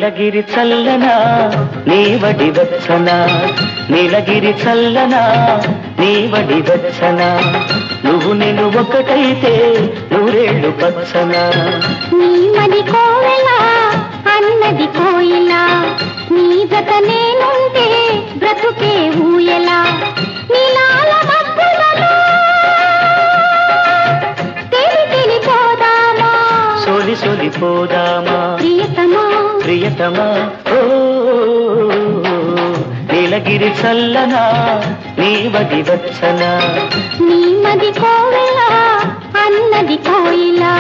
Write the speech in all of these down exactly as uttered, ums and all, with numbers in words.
నీలగిరి చల్లనా నీవడి వెచ్చన నీలగిరి చల్లనా నీవడి వెచ్చన నువ్వు నేను ఒకటైతే నూరేళ్ళు పచ్చన నీమది కోవెలా అన్నది కోయిలా నీ జత నేనుంటే బ్రతుకే ఊయలా నీలాల మబ్బులలో తెలి తెలి పోదామా సోలి సోలి పోదామా ప్రియతమా ప్రియతమా ఓ నీలగిరి చల్లనా నీవడి వెచ్చన నీమది కోవెలా అన్నది కోయిలా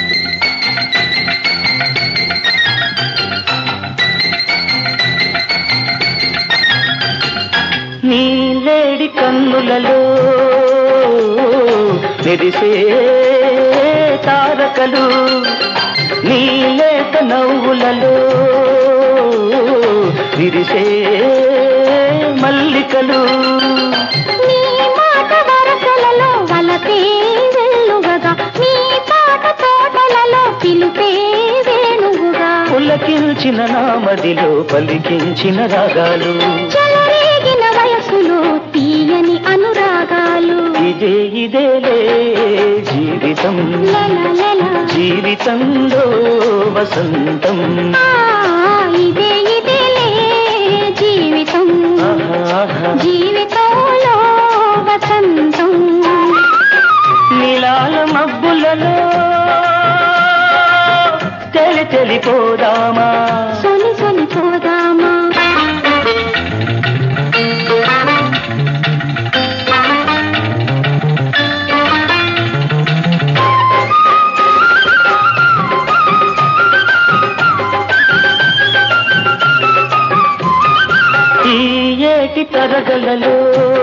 నీలేడి కన్నులలో మెరిసే తారకలు నీలేత నవ్వులలో విరిసే మల్లికలు నీ మాట వరసలలో వలపే వెల్లువగా నీ పాట తోటలలో పిలుపే వేణువుగా పులకించిన నామదిలో పలికించిన రాగాలు చెలరేగిన వయసులో తీయని అనురాగాలు ఇదే ఇదేలే జీవితం లలలల. జీవితంలో వసంతం ఆ, ఇదే ఇదేలే జీవితం ఆహా. జీవితంలో వసంతం నీలాల మబ్బులలో తెలి తెలిపోదామా సొలి సొలి పోదామా ఈ ఏటి తరగలలో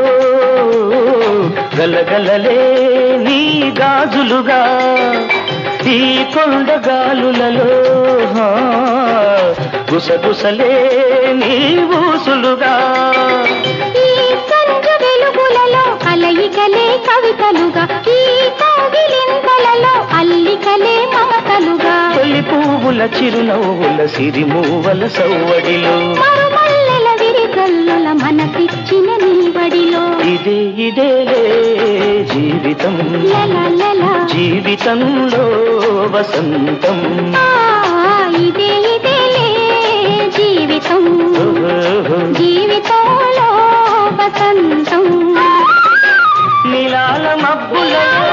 గలగలలే నీ గాజులుగా ఈ కొండగాలులలో హా, గుసగుసలే నీ ఊసులుగా ఈ సంజ వెలుగులలో అలయికలే కవితలుగా ఈ కౌగిలింతలలో అల్లికలే మమతలుగా తొలి పువ్వుల చిరునవ్వుల సిరిమూవల సవ్వడిలో మరుమల్లెల విరిగల్లుల మనసిచ్చిన నీవడిలో ఇదే ఇదేలే జీవితం లలలల. జీవితంలో వసంతం ఆ, ఇదే ఇదేలే జీవితం ఓహో. జీవితంలో వసంతం నీలాల మబ్బులలో